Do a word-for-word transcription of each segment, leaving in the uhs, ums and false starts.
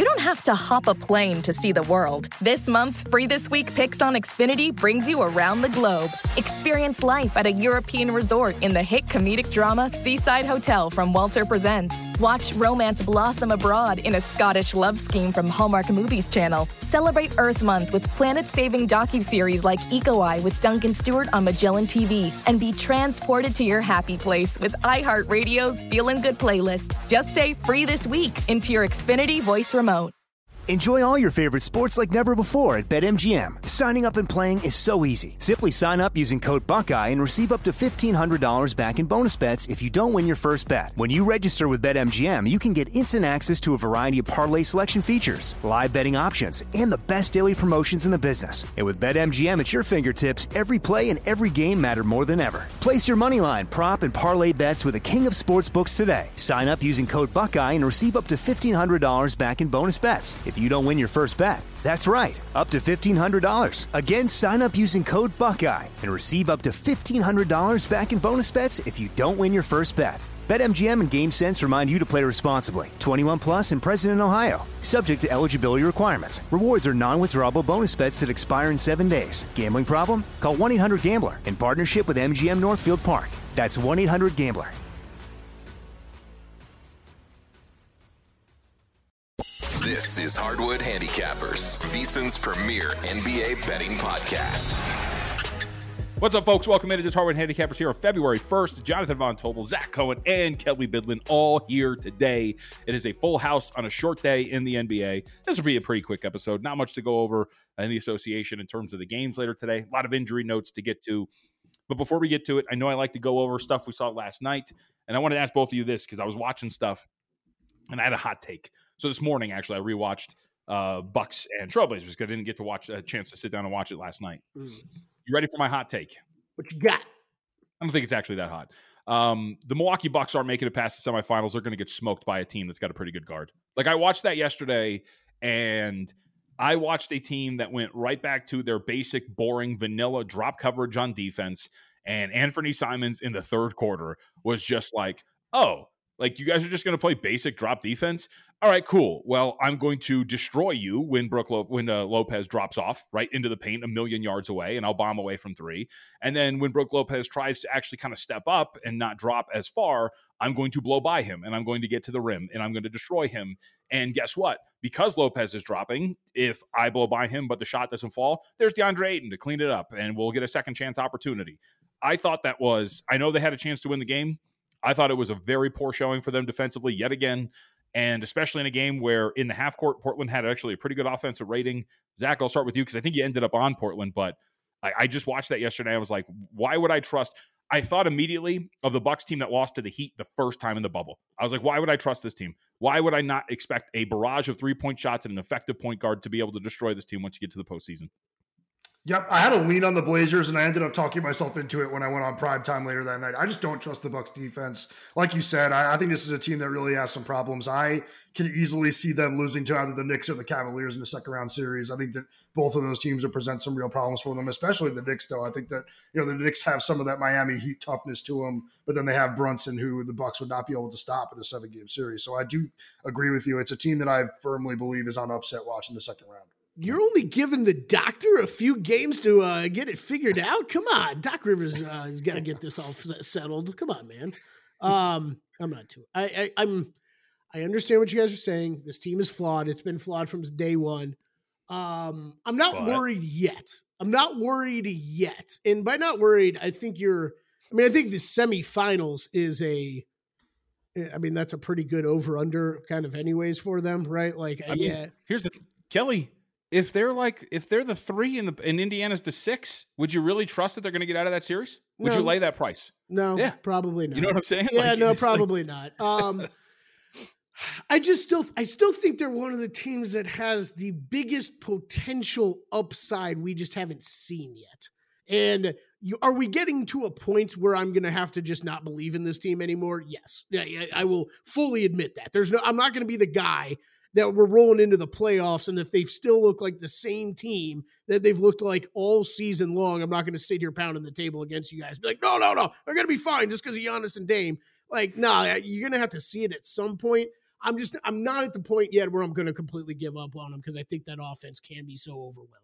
you don't have to hop a plane to see the world. This month's Free This Week Picks on Xfinity brings you around the globe. Experience life at a European resort in the hit comedic drama Seaside Hotel from Walter Presents. Watch romance blossom abroad in a Scottish love scheme from Hallmark Movies Channel. Celebrate Earth Month with planet-saving docuseries like Eco Eye with Duncan Stewart on Magellan T V. And be transported to your happy place with iHeartRadio's Feelin' Good playlist. Just say Free This Week into your Xfinity voice remote. Enjoy all your favorite sports like never before at BetMGM. Signing up and playing is so easy. Simply sign up using code Buckeye and receive up to fifteen hundred dollars back in bonus bets if you don't win your first bet. When you register with BetMGM, you can get instant access to a variety of parlay selection features, live betting options, and the best daily promotions in the business. And with BetMGM at your fingertips, every play and every game matter more than ever. Place your moneyline, prop, and parlay bets with the king of sportsbooks today. Sign up using code Buckeye and receive up to fifteen hundred dollars back in bonus bets if you don't win your first bet. That's right, up to fifteen hundred dollars. Again, sign up using code Buckeye and receive up to fifteen hundred dollars back in bonus bets if you don't win your first bet. BetMGM and GameSense remind you to play responsibly. twenty-one plus and present in Ohio. Subject to eligibility requirements. Rewards are non-withdrawable bonus bets that expire in seven days. Gambling problem? Call one eight hundred gambler in partnership with M G M Northfield Park. That's one eight hundred gambler. This is Hardwood Handicappers, VSiN's premier N B A betting podcast. What's up, folks? Welcome into this Hardwood Handicappers here on February first. Jonathan Von Tobel, Zach Cohen, and Kelly Bidlin all here today. It is a full house on a short day in the N B A. This will be a pretty quick episode. Not much to go over in the association in terms of the games later today. A lot of injury notes to get to. But before we get to it, I know I like to go over stuff we saw last night. And I want to ask both of you this because I was watching stuff and I had a hot take. So this morning, actually, I rewatched uh, Bucks and Trailblazers because I didn't get to watch a chance to sit down and watch it last night. Mm. You ready for my hot take? What you got? I don't think it's actually that hot. Um, the Milwaukee Bucks aren't making it past the semifinals. They're going to get smoked by a team that's got a pretty good guard. Like, I watched that yesterday, and I watched a team that went right back to their basic, boring, vanilla drop coverage on defense, and Anthony Simons in the third quarter was just like, oh, like, you guys are just going to play basic drop defense? All right, cool. Well, I'm going to destroy you when Brook Lo- when uh, Lopez drops off right into the paint a million yards away, and I'll bomb away from three. And then when Brook Lopez tries to actually kind of step up and not drop as far, I'm going to blow by him, and I'm going to get to the rim, and I'm going to destroy him. And guess what? Because Lopez is dropping, if I blow by him but the shot doesn't fall, there's DeAndre Ayton to clean it up, and we'll get a second chance opportunity. I thought that was – I know they had a chance to win the game. I thought it was a very poor showing for them defensively yet again, and especially in a game where in the half court, Portland had actually a pretty good offensive rating. Zach, I'll start with you because I think you ended up on Portland, but I, I just watched that yesterday. I was like, why would I trust? I thought immediately of the Bucks team that lost to the Heat the first time in the bubble. I was like, why would I trust this team? Why would I not expect a barrage of three-point shots and an effective point guard to be able to destroy this team once you get to the postseason? Yep, I had a lean on the Blazers, and I ended up talking myself into it when I went on prime time later that night. I just don't trust the Bucks defense. Like you said, I, I think this is a team that really has some problems. I can easily see them losing to either the Knicks or the Cavaliers in the second round series. I think that both of those teams will present some real problems for them, especially the Knicks, though. I think that, you know, the Knicks have some of that Miami Heat toughness to them, but then they have Brunson, who the Bucks would not be able to stop in a seven-game series. So I do agree with you. It's a team that I firmly believe is on upset watch in the second round. You're only giving the doctor a few games to uh, get it figured out. Come on, Doc Rivers uh, has got to get this all settled. Come on, man. Um, I'm not too. I, I I'm. I understand what you guys are saying. This team is flawed. It's been flawed from day one. Um, I'm not but. worried yet. I'm not worried yet. And by not worried, I think you're. I mean, I think the semifinals is a. I mean, that's a pretty good over under kind of anyways for them, right? Like, I mean, yeah. Here's the Kelly. If they're like, if they're the three and the and Indiana's the six, would you really trust that they're going to get out of that series? Would no. you lay that price? No, yeah, probably not. You know what I'm saying? Yeah, like, no, probably like... not. Um, I just still, I still think they're one of the teams that has the biggest potential upside we just haven't seen yet. And you, are we getting to a point where I'm going to have to just not believe in this team anymore? Yes, yeah, yeah, I will fully admit that. There's no, I'm not going to be the guy that we're rolling into the playoffs, and if they still look like the same team that they've looked like all season long, I'm not going to sit here pounding the table against you guys. Be like, no, no, no, they're going to be fine just because of Giannis and Dame. Like, nah, you're going to have to see it at some point. I'm just I'm not at the point yet where I'm going to completely give up on them because I think that offense can be so overwhelming.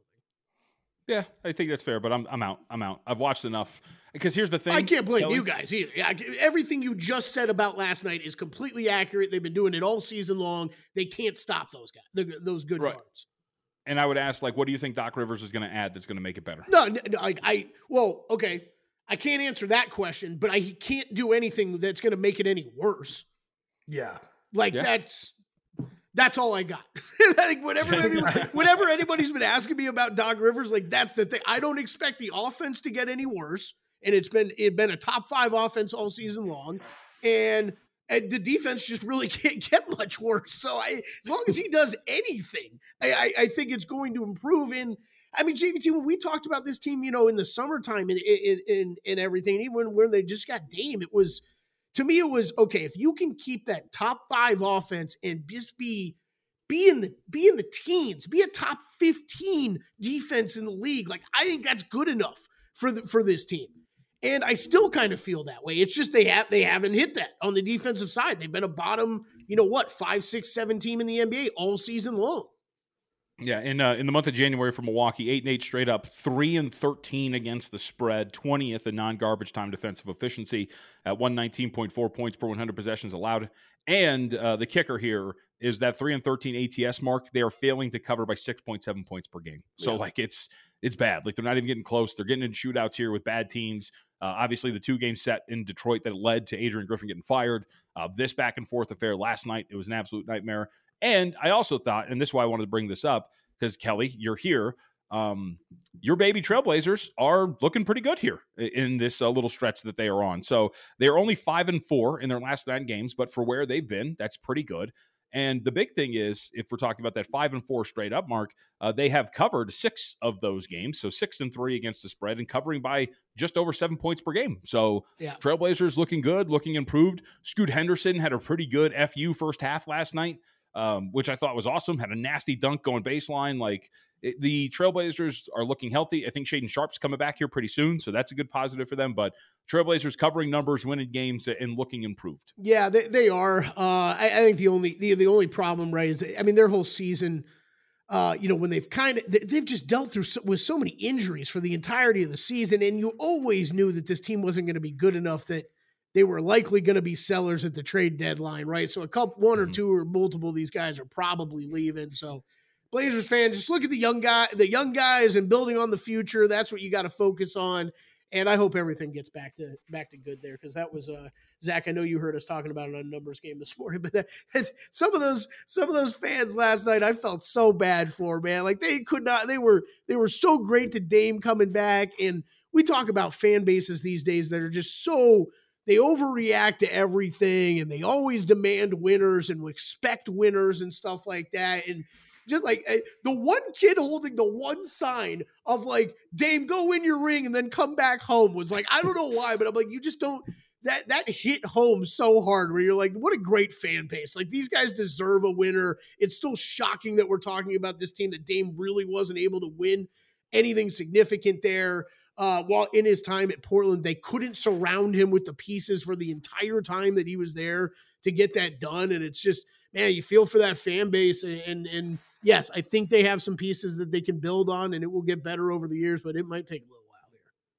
Yeah, I think that's fair, but I'm I'm out. I'm out. I've watched enough. Because here's the thing. I can't blame Kelly, you guys either. Yeah, everything you just said about last night is completely accurate. They've been doing it all season long. They can't stop those guys, the, those good right. yards. And I would ask, like, what do you think Doc Rivers is going to add that's going to make it better? No, no, no I, I, well, okay. I can't answer that question, but I can't do anything that's going to make it any worse. Yeah. Like, yeah. that's that's all I got. Like, whatever, anybody, whatever anybody's been asking me about Doc Rivers, like, that's the thing. I don't expect the offense to get any worse. And it's been it's been a top five offense all season long. And, and the defense just really can't get much worse. So I, as long as he does anything, I, I, I think it's going to improve in – I mean, J V T, when we talked about this team, you know, in the summertime and, and, and, and everything, even when they just got Dame, it was, to me, it was, okay, if you can keep that top five offense and just be, be in the, be in the teens, be a top fifteen defense in the league, like, I think that's good enough for the, for this team. And I still kind of feel that way. It's just they have, they haven't hit that on the defensive side. They've been a bottom, you know what, five, six, seven team in the N B A all season long. Yeah, in uh, in the month of January for Milwaukee, eight and eight straight up, three and thirteen against the spread, twentieth in non-garbage time defensive efficiency at one nineteen point four points per one hundred possessions allowed. And uh, the kicker here is that three and thirteen A T S mark. They are failing to cover by six point seven points per game. So yeah. like it's it's bad. Like they're not even getting close. They're getting in shootouts here with bad teams. Uh, obviously, the two game set in Detroit that led to Adrian Griffin getting fired. Uh, this back and forth affair last night, it was an absolute nightmare. And I also thought, and this is why I wanted to bring this up, because Kelly, you're here. Um, your baby Trailblazers are looking pretty good here in this uh, little stretch that they are on. So they're only five and four in their last nine games, but for where they've been, that's pretty good. And the big thing is, if we're talking about that five and four straight up mark, uh, they have covered six of those games. So six and three against the spread and covering by just over seven points per game. So yeah. Trailblazers looking good, looking improved. Scoot Henderson had a pretty good F U first half last night. Um, which I thought was awesome. Had a nasty dunk going baseline. Like it, the Trailblazers are looking healthy. I think Shaden Sharp's coming back here pretty soon, so that's a good positive for them. But Trailblazers covering numbers, winning games, and looking improved. Yeah, they they are. Uh, I, I think the only the, the only problem, right, is I mean their whole season. Uh, you know, when they've kind of they've just dealt through so, with so many injuries for the entirety of the season, and you always knew that this team wasn't going to be good enough that they were likely going to be sellers at the trade deadline, right? So a couple, one or two or multiple of these guys are probably leaving. So Blazers fans, just look at the young guy, the young guys and building on the future. That's what you got to focus on. And I hope everything gets back to back to good there. Cause that was uh Zach, I know you heard us talking about it on Numbers Game this morning, but that, some of those, some of those fans last night, I felt so bad for, man. Like they could not, they were, they were so great to Dame coming back. And we talk about fan bases these days that are just so, they overreact to everything and they always demand winners and expect winners and stuff like that. And just like the one kid holding the one sign of like, Dame, go win your ring and then come back home was like, I don't know why, but I'm like, you just don't, that, that hit home so hard where you're like, what a great fan base. Like these guys deserve a winner. It's still shocking that we're talking about this team that Dame really wasn't able to win anything significant there. Uh, while in his time at Portland, they couldn't surround him with the pieces for the entire time that he was there to get that done. And it's just, man, you feel for that fan base. And, and, and yes, I think they have some pieces that they can build on and it will get better over the years, but it might take a little while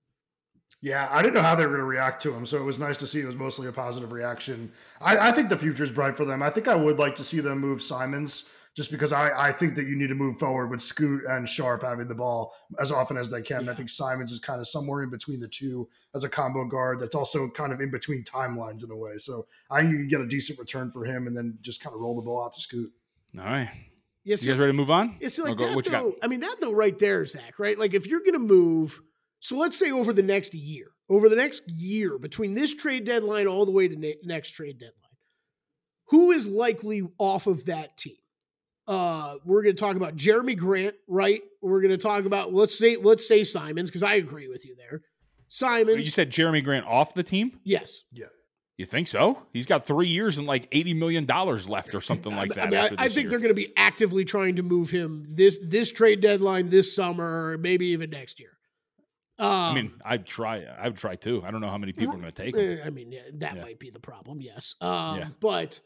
here. Yeah, I didn't know how they were going to react to him. So it was nice to see it was mostly a positive reaction. I, I think the future is bright for them. I think I would like to see them move Simons, just because I, I think that you need to move forward with Scoot and Sharp having the ball as often as they can. Yeah. And I think Simons is kind of somewhere in between the two as a combo guard that's also kind of in between timelines in a way. So I think you can get a decent return for him and then just kind of roll the ball out to Scoot. All right. Yeah, so, you guys ready to move on? Yeah, so like that, though, I mean, that though right there, Zach, right? Like if you're going to move, so let's say over the next year, over the next year between this trade deadline all the way to ne- next trade deadline, who is likely off of that team? Uh, we're going to talk about Jeremy Grant, right? We're going to talk about, let's say, let's say Simons, because I agree with you there. Simons. You said Jeremy Grant off the team? Yes. Yeah. You think so? He's got three years and like eighty million dollars left or something like that. I, mean, I, I think year. They're going to be actively trying to move him this, this trade deadline this summer, or maybe even next year. Um, I mean, I'd try. I would try too. I don't know how many people are going to take him. I mean, yeah, that yeah. might be the problem. Yes. Um, yeah. But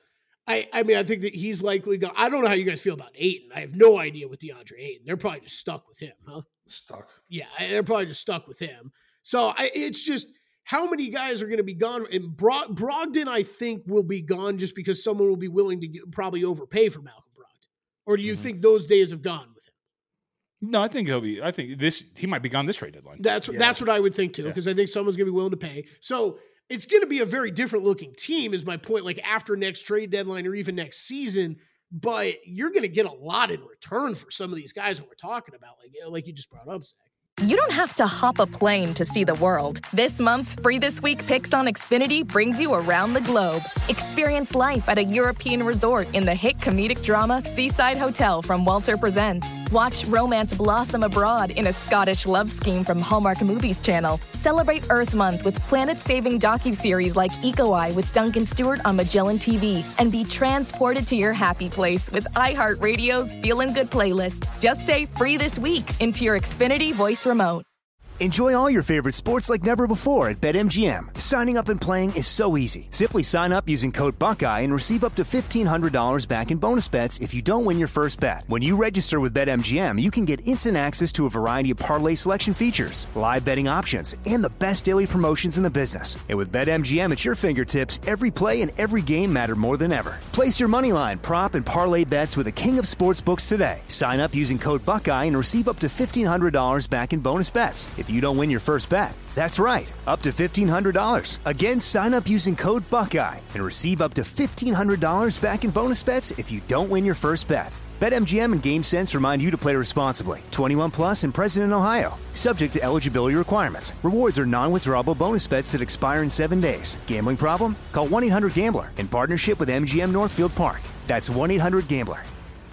I, I mean, I think that he's likely going. I don't know how you guys feel about Ayton. I have no idea with DeAndre Ayton. They're probably just stuck with him, huh? Stuck. Yeah, they're probably just stuck with him. So I, it's just how many guys are going to be gone. And Bro- Brogdon, I think, will be gone just because someone will be willing to get, probably overpay for Malcolm Brogdon. Or do you mm-hmm. think those days have gone with him? No, I think he'll be. I think this he might be gone this trade deadline. That's yeah. that's what I would think too, because yeah. I think someone's going to be willing to pay. So it's going to be a very different looking team, is my point. Like after next trade deadline or even next season, but you're going to get a lot in return for some of these guys that we're talking about, like you know, like you just brought up, Zach. You don't have to hop a plane to see the world. This month's Free This Week Picks on Xfinity brings you around the globe. Experience life at a European resort in the hit comedic drama Seaside Hotel from Walter Presents. Watch romance blossom abroad in a Scottish love scheme from Hallmark Movies Channel. Celebrate Earth Month with planet-saving docuseries like Eco Eye with Duncan Stewart on Magellan T V. And be transported to your happy place with iHeartRadio's Feelin' Good playlist. Just say Free This Week into your Xfinity voice remote. Enjoy all your favorite sports like never before at BetMGM. Signing up and playing is so easy. Simply sign up using code Buckeye and receive up to fifteen hundred dollars back in bonus bets if you don't win your first bet. When you register with BetMGM, you can get instant access to a variety of parlay selection features, live betting options, and the best daily promotions in the business. And with BetMGM at your fingertips, every play and every game matter more than ever. Place your moneyline, prop, and parlay bets with the king of sportsbooks today. Sign up using code Buckeye and receive up to fifteen hundred dollars back in bonus bets if you don't win your first bet. That's right, up to fifteen hundred dollars. Again, sign up using code Buckeye and receive up to fifteen hundred dollars back in bonus bets if you don't win your first bet. BetMGM and GameSense remind you to play responsibly. twenty-one plus and present in Ohio. Subject to eligibility requirements. Rewards are non-withdrawable bonus bets that expire in seven days. Gambling problem? Call one eight hundred gambler in partnership with M G M Northfield Park. That's one eight hundred gambler.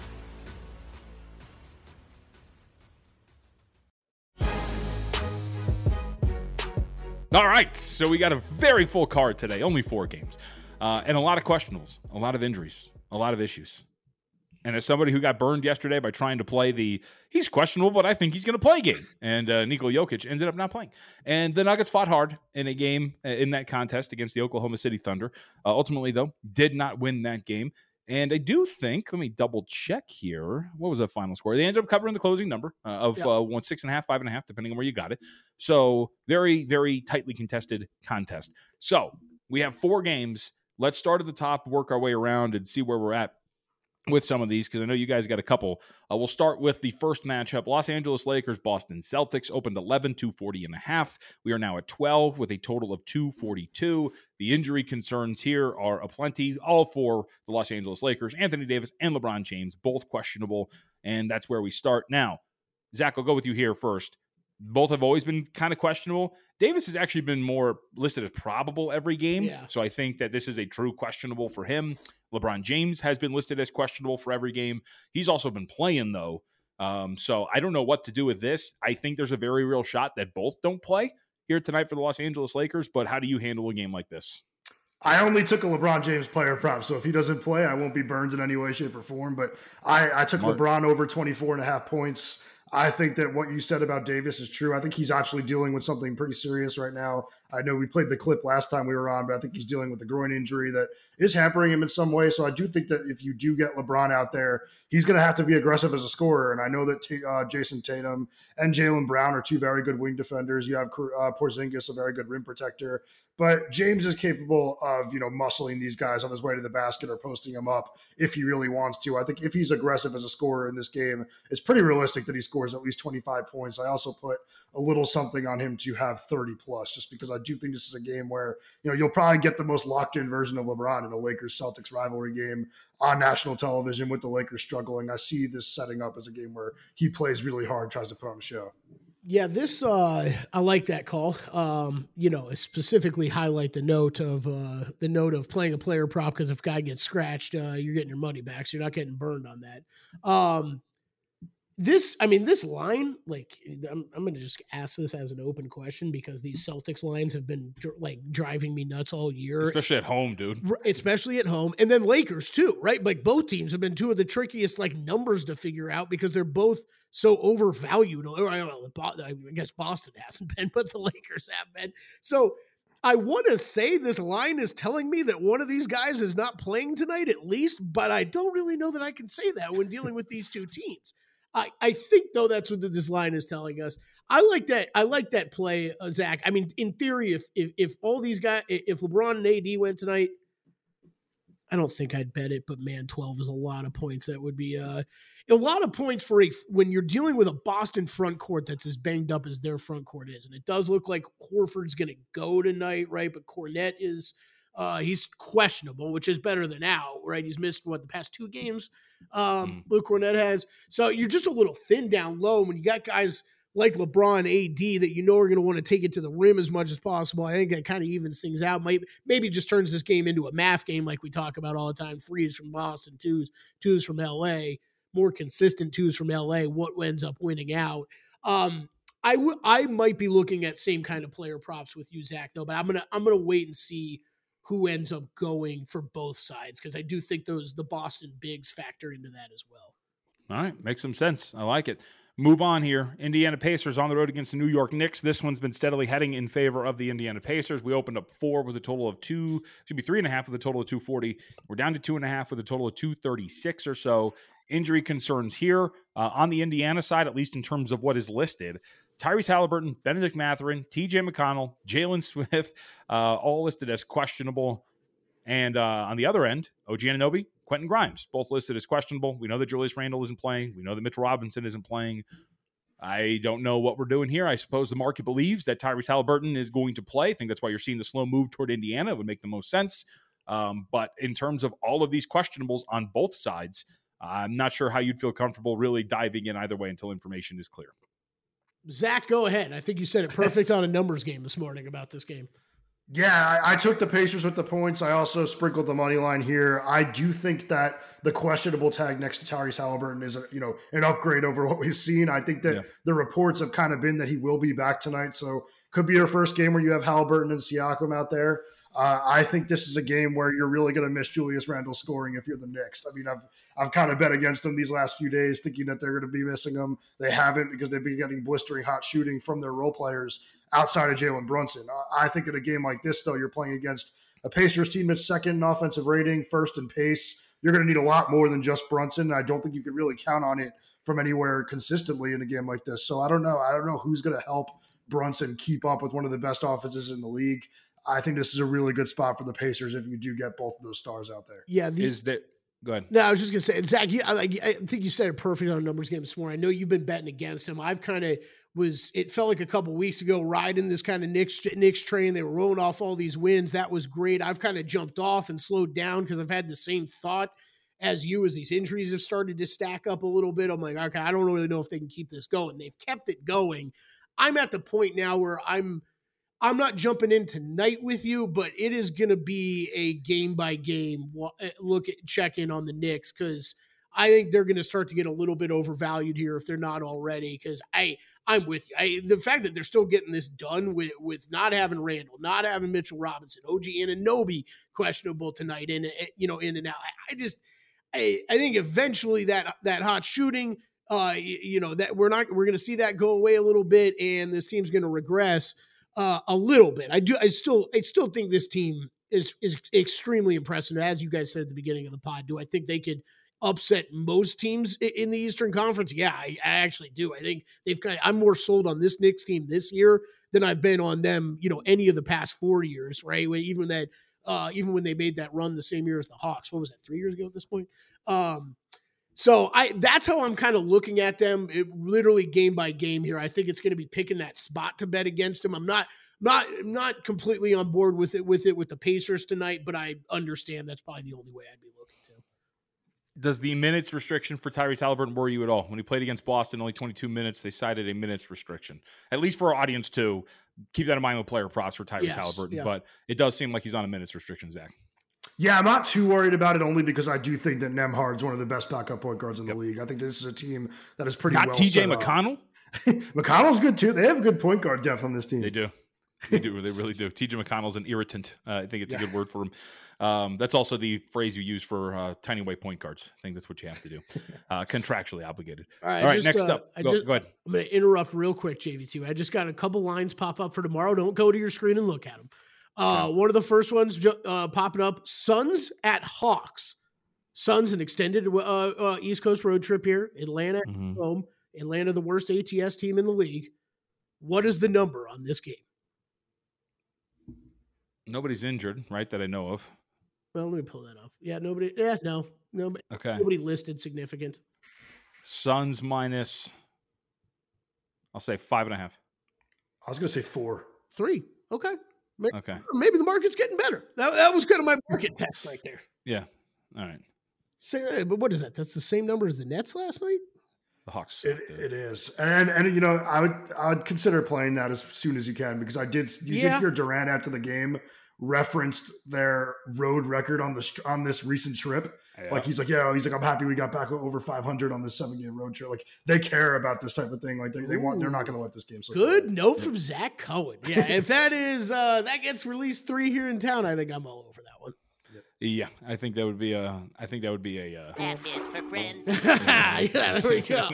All right, so we got a very full card today, only four games, uh, and a lot of questionables, a lot of injuries, a lot of issues. And as somebody who got burned yesterday by trying to play the, he's questionable, but I think he's going to play game, and uh, Nikola Jokic ended up not playing. And the Nuggets fought hard in a game, in that contest against the Oklahoma City Thunder. Uh, ultimately, though, did not win that game. And I do think, let me double check here. What was the final score? They ended up covering the closing number uh, of yep. uh, one, six and a half, five and a half, depending on where you got it. So very, very tightly contested contest. So we have four games. Let's start at the top, work our way around, and see where we're at with some of these, because I know you guys got a couple. Uh, we'll start with the first matchup. Los Angeles Lakers, Boston Celtics opened eleven, two forty and a half. We are now at twelve with a total of two forty-two. The injury concerns here are aplenty, all for the Los Angeles Lakers. Anthony Davis and LeBron James, both questionable, and that's where we start. Now, Zach, I'll go with you here first. Both have always been kind of questionable. Davis has actually been more listed as probable every game, yeah. so I think that this is a true questionable for him. LeBron James has been listed as questionable for every game. He's also been playing, though. Um, so I don't know what to do with this. I think there's a very real shot that both don't play here tonight for the Los Angeles Lakers, but how do you handle a game like this? I only took a LeBron James player prop, so if he doesn't play, I won't be burned in any way, shape, or form. But I, I took Mark. LeBron over twenty-four and a half points. I think that what you said about Davis is true. I think he's actually dealing with something pretty serious right now. I know we played the clip last time we were on, but I think he's dealing with a groin injury that is hampering him in some way. So I do think that if you do get LeBron out there, he's going to have to be aggressive as a scorer. And I know that T- uh, Jason Tatum and Jaylen Brown are two very good wing defenders. You have uh, Porzingis, a very good rim protector. But James is capable of, you know, muscling these guys on his way to the basket or posting them up if he really wants to. I think if he's aggressive as a scorer in this game, it's pretty realistic that he scores at least twenty-five points. I also put a little something on him to have thirty plus, just because I do think this is a game where, you know, you'll probably get the most locked in version of LeBron in a Lakers-Celtics rivalry game on national television with the Lakers struggling. I see this setting up as a game where he plays really hard, tries to put on a show. Yeah, this, uh, I like that call. Um, you know, specifically highlight the note of uh, the note of playing a player prop, because if a guy gets scratched, uh, you're getting your money back, so you're not getting burned on that. Um, this, I mean, this line, like, I'm, I'm going to just ask this as an open question, because these Celtics lines have been like driving me nuts all year. Especially at home, dude. Especially at home. And then Lakers too, right? Like both teams have been two of the trickiest like numbers to figure out, because they're both so overvalued. Or I, don't know, I guess Boston hasn't been, but the Lakers have been. So I want to say this line is telling me that one of these guys is not playing tonight at least, but I don't really know that I can say that when dealing with these two teams. I, I think, though, that's what this line is telling us. I like that. I like that play, uh, Zach. I mean, in theory, if, if if all these guys, if LeBron and A D went tonight, I don't think I'd bet it, but man, twelve is a lot of points. That would be uh, a lot of points for a, when you're dealing with a Boston front court that's as banged up as their front court is. And it does look like Horford's going to go tonight, right? But Kornet is, uh, he's questionable, which is better than out, right? He's missed, what, the past two games um, Luke Kornet has. So you're just a little thin down low when you got guys like LeBron, A D, that you know are going to want to take it to the rim as much as possible. I think that kind of evens things out. Maybe, maybe just turns this game into a math game like we talk about all the time. Threes from Boston, twos, twos from L A, more consistent twos from L A, what ends up winning out. Um, I, w- I might be looking at same kind of player props with you, Zach, though, but I'm going to I'm gonna wait and see who ends up going for both sides, because I do think those the Boston bigs factor into that as well. All right, makes some sense. I like it. Move on here. Indiana Pacers on the road against the New York Knicks. This one's been steadily heading in favor of the Indiana Pacers. We opened up four with a total of two, should be three and a half with a total of two forty. We're down to two and a half with a total of two thirty-six or so. Injury concerns here uh, on the Indiana side, at least in terms of what is listed. Tyrese Halliburton, Benedict Mathurin, T J McConnell, Jalen Smith, uh, all listed as questionable. And uh, on the other end, O G Anunoby, Quentin Grimes, both listed as questionable. We know that Julius Randle isn't playing. We know that Mitchell Robinson isn't playing. I don't know what we're doing here. I suppose the market believes that Tyrese Halliburton is going to play. I think that's why you're seeing the slow move toward Indiana. It would make the most sense. Um, but in terms of all of these questionables on both sides, I'm not sure how you'd feel comfortable really diving in either way until information is clear. Zach, go ahead. I think you said it perfect on a numbers game this morning about this game. Yeah, I, I took the Pacers with the points. I also sprinkled the money line here. I do think that the questionable tag next to Tyrese Halliburton is a, you know, an upgrade over what we've seen. I think that yeah. the reports have kind of been that he will be back tonight. So could be your first game where you have Halliburton and Siakam out there. Uh, I think this is a game where you're really going to miss Julius Randle scoring if you're the Knicks. I mean, I've I've kind of bet against them these last few days, thinking that they're going to be missing him. They haven't, because they've been getting blistering hot shooting from their role players outside of Jalen Brunson. I think in a game like this, though, you're playing against a Pacers team that's second in offensive rating, first in pace. You're going to need a lot more than just Brunson. I don't think you can really count on it from anywhere consistently in a game like this. So I don't know. I don't know who's going to help Brunson keep up with one of the best offenses in the league. I think this is a really good spot for the Pacers if you do get both of those stars out there. Yeah. The, is that go ahead? No, I was just going to say, Zach, you, I, I think you said it perfect on a numbers game this morning. I know you've been betting against him. I've kind of was, it felt like a couple weeks ago, riding this kind of Knicks, Knicks train. They were rolling off all these wins. That was great. I've kind of jumped off and slowed down because I've had the same thought as you as these injuries have started to stack up a little bit. I'm like, okay, I don't really know if they can keep this going. They've kept it going. I'm at the point now where I'm, I'm not jumping in tonight with you, but it is going to be a game by game look at check in on the Knicks, because I think they're going to start to get a little bit overvalued here if they're not already. Because I, I'm with you. I, the fact that they're still getting this done with with not having Randall, not having Mitchell Robinson, O G Anunoby questionable tonight, and you know in and out. I, I just, I, I think eventually that that hot shooting, uh, you, you know that we're not we're going to see that go away a little bit, and this team's going to regress. Uh, a little bit. I do. I still. I still think this team is is extremely impressive. As you guys said at the beginning of the pod, do I think they could upset most teams in the Eastern Conference? Yeah, I, I actually do. I think they've kind of, I'm more sold on this Knicks team this year than I've been on them. You know, any of the past four years, right? When, even that, uh, even when they made that run the same year as the Hawks. What was that? Three years ago at this point. Um, So I that's how I'm kind of looking at them, it, literally game by game here. I think it's going to be picking that spot to bet against them. I'm not not not completely on board with it with it with the Pacers tonight, but I understand that's probably the only way I'd be looking to. Does the minutes restriction for Tyrese Halliburton worry you at all? When he played against Boston, only twenty-two minutes, they cited a minutes restriction. At least for our audience too. Keep that in mind with player props for Tyrese yes, Halliburton, yeah. But it does seem like he's on a minutes restriction, Zach. Yeah, I'm not too worried about it, only because I do think that Nembhard's one of the best backup point guards in the yep. league. I think this is a team that is pretty Not well T J set McConnell? McConnell's good too. They have a good point guard depth on this team. They do. They do. They really do. T J McConnell's an irritant. Uh, I think it's yeah. a good word for him. Um, that's also the phrase you use for uh, tiny white point guards. I think that's what you have to do. Uh, contractually obligated. All right. All right just, next uh, up. Go, just, go ahead. I'm going to interrupt real quick, J V two. I just got a couple lines pop up for tomorrow. Don't go to your screen and look at them. Uh, Okay. One of the first ones ju- uh, popping up, Suns at Hawks. Suns, an extended uh, uh, East Coast road trip here. Atlanta Mhm. home. Atlanta, the worst A T S team in the league. What is the number on this game? Nobody's injured, right, that I know of. Well, let me pull that up. Yeah, nobody. Yeah, no, nobody. Okay. Nobody listed significant. Suns minus, I'll say five and a half. I was going to say four. Three. Okay. Maybe, Okay. maybe the market's getting better. That, that was kind of my market test right there. Yeah. All right. Say, but what is that? That's the same number as the Nets last night? The Hawks It, suck, dude. it is, and and you know, I would I would consider playing that as soon as you can because I did you Yeah. did hear Durant after the game referenced their road record on the str- on this recent trip. Yeah. Like he's like, yeah, he's like, I'm happy we got back over five hundred on this seven game road trip. Like they care about this type of thing. Like they, they want, they're not going to let this game slip. Good away. note from Zach Cohen. Yeah, if that is uh that gets released three here in town, I think I'm all over that one. Yeah, I think that would be a. I think that would be a. Uh, That is for friends. Yeah, there we go.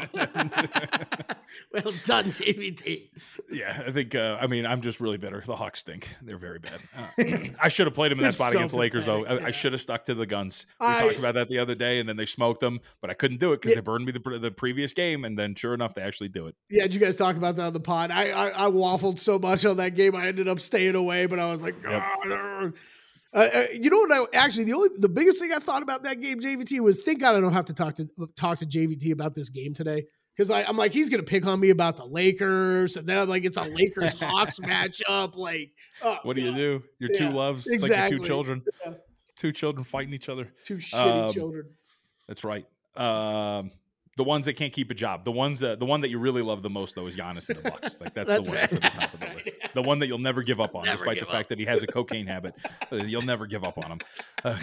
Well done, J V T. yeah, I think. Uh, I mean, I'm just really bitter. The Hawks stink. They're very bad. Uh, I should have played them in that It's spot so against the Lakers, though. pathetic, I, yeah. I should have stuck to the guns. We I- talked about that the other day, and then they smoked them, but I couldn't do it because Yeah. they burned me the, the previous game, and then sure enough, they actually do it. Yeah, did you guys talk about that on the pod? I, I I waffled so much on that game, I ended up staying away. But I was like, Yep. "God." Uh, uh, you know what? I actually the only the biggest thing I thought about that game, J V T, was thank God I don't have to talk to talk to J V T about this game today because I'm like he's gonna pick on me about the Lakers, and then I'm like it's a Lakers Hawks matchup. Like, oh, What do you God. do? Your Yeah, two loves, it's like exactly. your two children, Yeah. two children fighting each other. Two shitty Um, children. That's right. Um, the ones that can't keep a job. The ones, uh, the one that you really love the most, though, is Giannis and the Bucks. Like that's, That's the one right. that's at the top of the That's list. right. The one that you'll never give up on, Never despite the give fact up. that he has a cocaine habit. Uh, You'll never give up on him. Uh,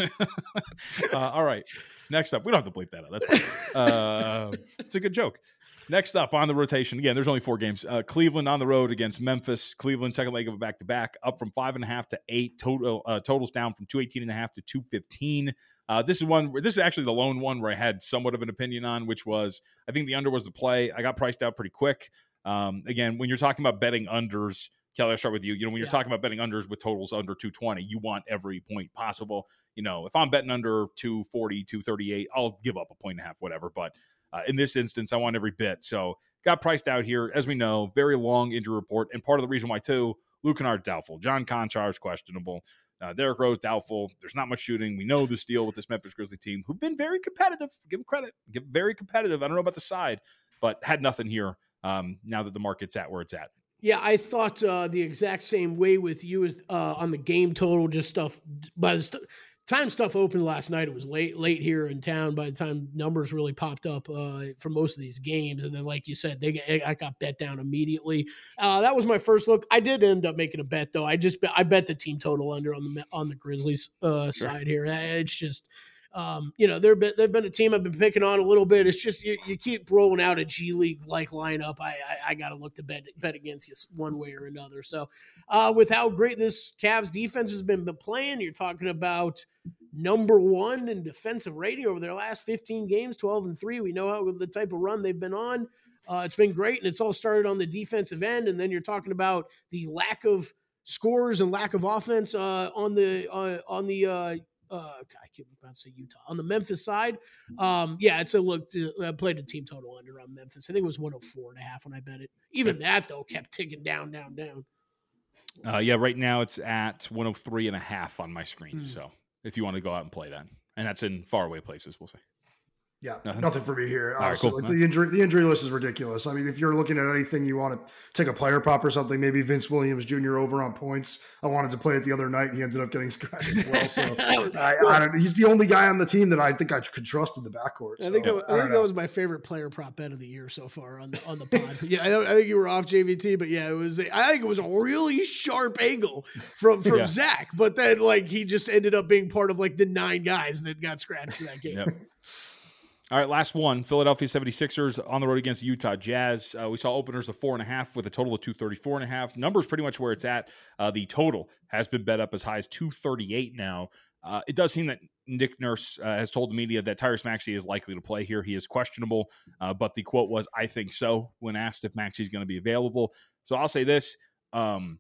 uh, all right. Next up, we don't have to bleep that out. That's fine. Uh, it's a good joke. Next up on the rotation, again, there's only four games. Uh, Cleveland on the road against Memphis. Cleveland, second leg of a back-to-back, up from five and a half to eight. Total uh, totals down from two eighteen and a half to two fifteen. Uh, this is one. Where, this is actually the lone one where I had somewhat of an opinion on, which was I think the under was the play. I got priced out pretty quick. Um, again, when you're talking about betting unders, Kelly, I'll start with you. You know, when you're Yeah. talking about betting unders with totals under two twenty, you want every point possible. You know, if I'm betting under two forty, two thirty-eight, I'll give up a point and a half, whatever. But uh, in this instance, I want every bit. So got priced out here. As we know, very long injury report. And part of the reason why, too, Luke Kennard doubtful. John Conchar is questionable. Uh, Derrick Rose doubtful. There's not much shooting. We know this deal with this Memphis Grizzly team, who've been very competitive. Give them credit. Give very competitive. I don't know about the side, but had nothing here um, now that the market's at where it's at. Yeah, I thought uh, the exact same way with you as uh, on the game total, just stuff. By the st- time stuff opened last night, it was late, late here in town. By the time numbers really popped up uh, for most of these games, and then like you said, they I got bet down immediately. Uh, that was my first look. I did end up making a bet though. I just bet, I bet the team total under on the on the Grizzlies uh, Sure. side here. It's just. Um, you know, they've been, they've been a team I've been picking on a little bit. It's just you, you keep rolling out a G League like lineup. I I, I got to look to bet bet against you one way or another. So, uh, with how great this Cavs defense has been playing, you're talking about number one in defensive rating over their last fifteen games, twelve and three. We know how the type of run they've been on. Uh, it's been great, and it's all started on the defensive end. And then you're talking about the lack of scores and lack of offense uh, on the uh, on the. Uh, Uh, I keep about to say Utah on the Memphis side. Um, yeah, it's a look. To, I played a team total under on Memphis. I think it was one hundred four and a half when I bet it. Even that though kept ticking down, down, down. Uh, yeah, right now it's at one oh three and a half on my screen. Hmm. So if you want to go out and play that, and that's in faraway places, we'll say. Yeah, Nothing? nothing, for me here. All right, Honestly, cool. like the injury, the injury list is ridiculous. I mean, if you're looking at anything, you want to take a player prop or something. Maybe Vince Williams Junior over on points. I wanted to play it the other night. He ended up getting scratched as well. So I, I don't. He's the only guy on the team that I think I could trust in the backcourt. I think so, that, was, I don't think know. that was my favorite player prop bet of the year so far on the on the pod. yeah, I, I think you were off J V T, but yeah, it was. A, I think it was a really sharp angle from from Yeah. Zach, but then like he just ended up being part of like the nine guys that got scratched for that game. Yep. All right, last one. Philadelphia seventy-sixers on the road against the Utah Jazz. Uh, we saw openers of four and a half with a total of two thirty-four and a half. Numbers pretty much where it's at. Uh, the total has been bet up as high as two thirty-eight now. Uh, it does seem that Nick Nurse uh, has told the media that Tyrese Maxey is likely to play here. He is questionable, uh, but the quote was, "I think so," when asked if Maxey's going to be available. So I'll say this. Um,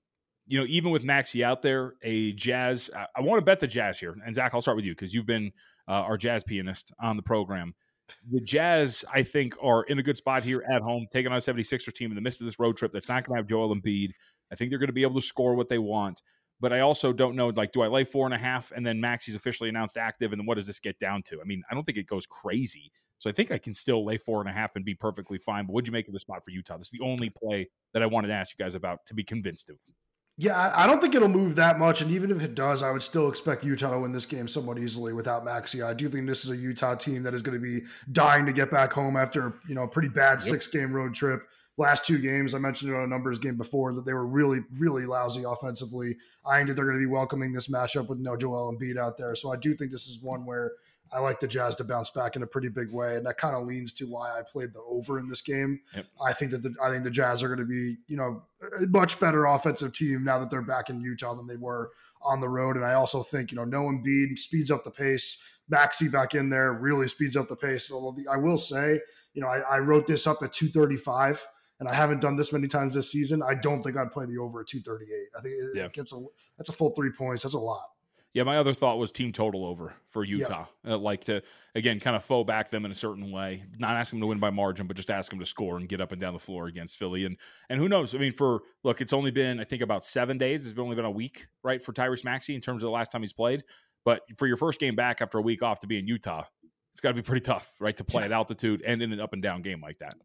you know, even with Maxey out there, a Jazz, I, I want to bet the Jazz here. And Zach, I'll start with you because you've been uh, our Jazz pianist on the program. The Jazz, I think, are in a good spot here at home, taking on a seventy-sixers team in the midst of this road trip that's not going to have Joel Embiid. I think they're going to be able to score what they want. But I also don't know, like, do I lay four and a half and then Maxey's officially announced active, and then what does this get down to? I mean, I don't think it goes crazy. So I think I can still lay four and a half and be perfectly fine. But what'd you make of the spot for Utah? This is the only play that I wanted to ask you guys about to be convinced of. Yeah, I don't think it'll move that much. And even if it does, I would still expect Utah to win this game somewhat easily without Maxey. I do think this is a Utah team that is going to be dying to get back home after, you know, a pretty bad Yep. six-game road trip. Last two games, I mentioned it on a numbers game before, that they were really, really lousy offensively. I think that they're going to be welcoming this matchup with no Joel Embiid out there. So I do think this is one where I like the Jazz to bounce back in a pretty big way, and that kind of leans to why I played the over in this game. Yep. I think that the, I think the Jazz are going to be, you know, a much better offensive team now that they're back in Utah than they were on the road. And I also think, you know, no Embiid speeds up the pace. Maxey back in there really speeds up the pace. Although the, I will say, you know, I, I wrote this up at two thirty-five, and I haven't done this many times this season. I don't think I'd play the over at two thirty-eight. I think it, Yeah. it gets a that's a full three points. That's a lot. Yeah, my other thought was team total over for Utah. Yeah. Uh, like to, again, kind of faux back them in a certain way. Not ask them to win by margin, but just ask them to score and get up and down the floor against Philly. And and who knows? I mean, for, look, it's only been, I think, about seven days. It's been only been a week, right, for Tyrese Maxey in terms of the last time he's played. But for your first game back after a week off to be in Utah, it's got to be pretty tough, right, to play at altitude and in an up and down game like that.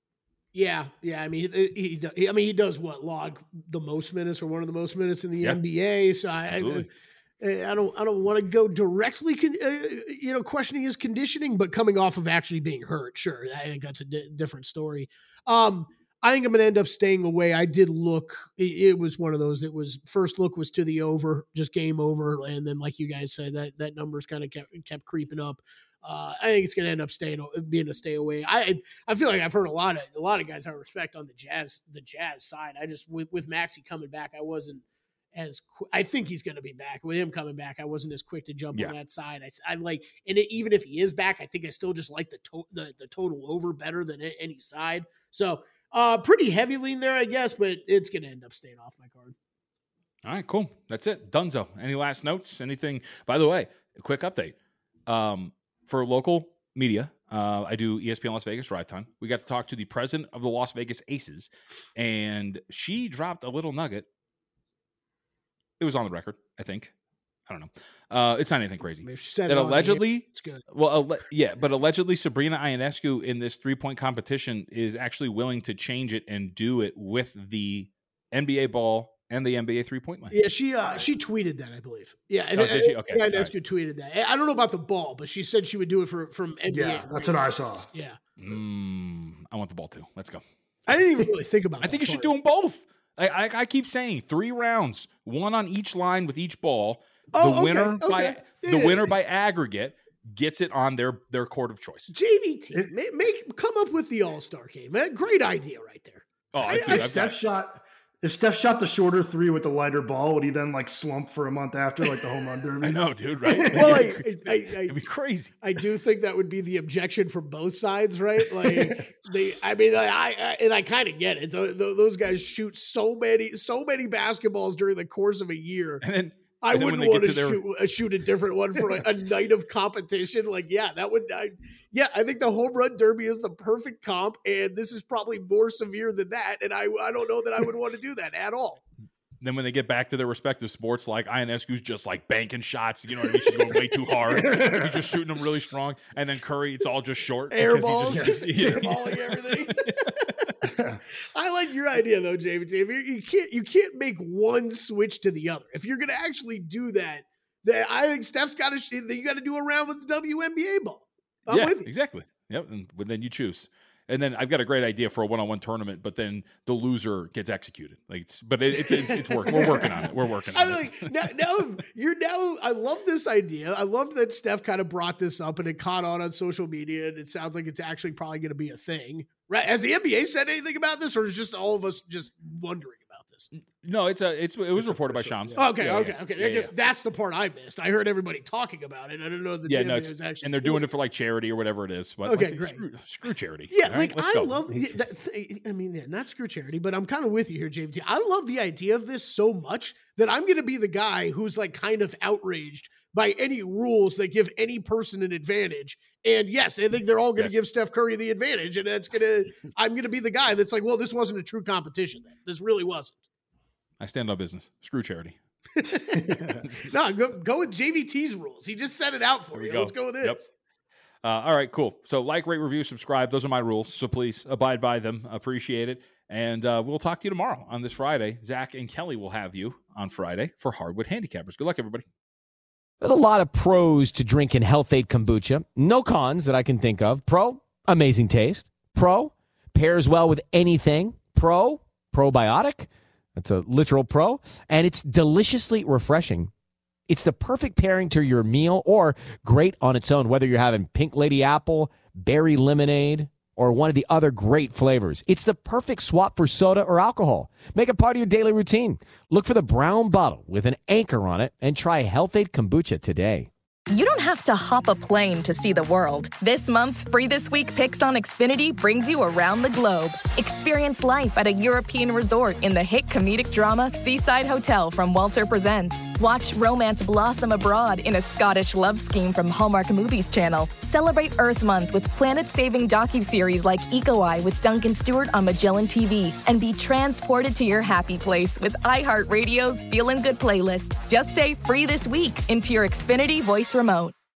Yeah, yeah. I mean, he, he, I mean, he does what, log the most minutes or one of the most minutes in the yeah. N B A. So I, I, I don't, I don't want to go directly, con, uh, you know, questioning his conditioning, but coming off of actually being hurt, sure, I think that's a di- different story. Um, I think I'm going to end up staying away. I did look; it, it was one of those. It was first look was to the over, just game over, and then, like you guys said, that that numbers kind of kept kept creeping up. Uh, I think it's going to end up staying being a stay away. I I feel like I've heard a lot of a lot of guys I respect on the Jazz the Jazz side. I just with, with Maxey coming back, I wasn't as qu- I think he's going to be back. With him coming back, I wasn't as quick to jump yeah. on that side. I, I like, and it, even if he is back, I think I still just like the to, the, the total over better than any side. So uh, pretty heavy lean there, I guess, but it's going to end up staying off my card. All right, cool. That's it. Dunzo. Any last notes? Anything? By the way, a quick update. Um, For local media, uh, I do E S P N Las Vegas Drive Time. We got to talk to the president of the Las Vegas Aces, and she dropped a little nugget. It was on the record, I think. I don't know. Uh, it's not anything crazy. That allegedly, it's good. Well, alle- yeah, but allegedly Sabrina Ionescu in this three-point competition is actually willing to change it and do it with the N B A ball and the N B A three-point line. Yeah, she uh, she tweeted that, I believe. Yeah, oh, did she? Okay. Yeah, Ionescu right. tweeted that. I don't know about the ball, but she said she would do it for from N B A. Yeah, that's what I saw. Yeah. Mm, I want the ball too. Let's go. I didn't even really think about. I think you should do them both. I, I, I keep saying three rounds, one on each line with each ball. Oh, the okay, winner okay. by yeah, the yeah. winner by aggregate gets it on their their court of choice. J V T, it, make, make come up with the All Star game. Great idea right there. Oh, I, I, I Steph shot. If Steph shot the shorter three with the lighter ball, would he then like slump for a month after, like the home run derby? I know, dude. Right? Well, I, I, I, it'd be crazy. I do think that would be the objection from both sides, right? Like they, I mean, I, I and I kind of get it. The, the, those guys shoot so many, so many basketballs during the course of a year. And then I and wouldn't then want to, to their... shoot, uh, shoot a different one for a, a night of competition. Like, yeah, that would, I, yeah, I think the home run derby is the perfect comp, and this is probably more severe than that. And I, I don't know that I would want to do that at all. Then when they get back to their respective sports, like Ionescu's just like banking shots, you know what I mean? She's going way too hard. He's just shooting them really strong. And then Curry, it's all just short. Air balls, just, yeah. airballing everything. I like your idea though, J V T. If you, you can't, you can't make one switch to the other. If you're going to actually do that, then I think Steph's got to. You got to do a round with the W N B A ball. I'm yeah, with you. Exactly. Yep. And then you choose. And then I've got a great idea for a one-on-one tournament, but then the loser gets executed. Like, it's, but it, it's it's it's work. We're working on it. We're working on I'm it. Like, now, now you're now. I love this idea. I love that Steph kind of brought this up and it caught on on social media. And it sounds like it's actually probably going to be a thing, right? Has the N B A said anything about this, or is just all of us just wondering about this? this? No, it's a it's it was It's reported by official, Shams. yeah. Okay, Yeah, okay, yeah. okay. Yeah, I guess yeah. that's the part I missed. I heard everybody talking about it. I didn't know that Yeah, the no, N B A it's was actually and they're doing it for like charity or whatever it is. But Okay, like, great. Screw, screw charity. Yeah, All right, like let's I go. love. yeah, That, th- I mean, yeah, not screw charity, but I'm kind of with you here, J V T. I love the idea of this so much that I'm going to be the guy who's like kind of outraged by any rules that give any person an advantage. And yes, I think they're all going to Yes. give Steph Curry the advantage, and that's gonna. I'm going to be the guy that's like, well, this wasn't a true competition. Then this really wasn't. I stand on business. Screw charity. No, go go with J V T's rules. He just set it out for There we you. go. Let's go with this. Yep. Uh, all right, cool. So like, rate, review, subscribe. Those are my rules. So please abide by them. Appreciate it. And uh, we'll talk to you tomorrow on this Friday. Zach and Kelly will have you on Friday for Hardwood Handicappers. Good luck, everybody. There's a lot of pros to drinking Health Aid kombucha. No cons that I can think of. Pro, amazing taste. Pro, pairs well with anything. Pro, probiotic. That's a literal pro. And it's deliciously refreshing. It's the perfect pairing to your meal or great on its own, whether you're having Pink Lady Apple, berry lemonade, or one of the other great flavors. It's the perfect swap for soda or alcohol. Make it part of your daily routine. Look for the brown bottle with an anchor on it and try Health Aid kombucha today. You don't have to hop a plane to see the world. This month's Free This Week Picks on Xfinity brings you around the globe. Experience life at a European resort in the hit comedic drama Seaside Hotel from Walter Presents. Watch romance blossom abroad in a Scottish love scheme from Hallmark Movies Channel. Celebrate Earth Month with planet-saving docuseries like Eco Eye with Duncan Stewart on Magellan T V. And be transported to your happy place with iHeartRadio's Feelin' Good playlist. Just say Free This Week into your Xfinity voice remote.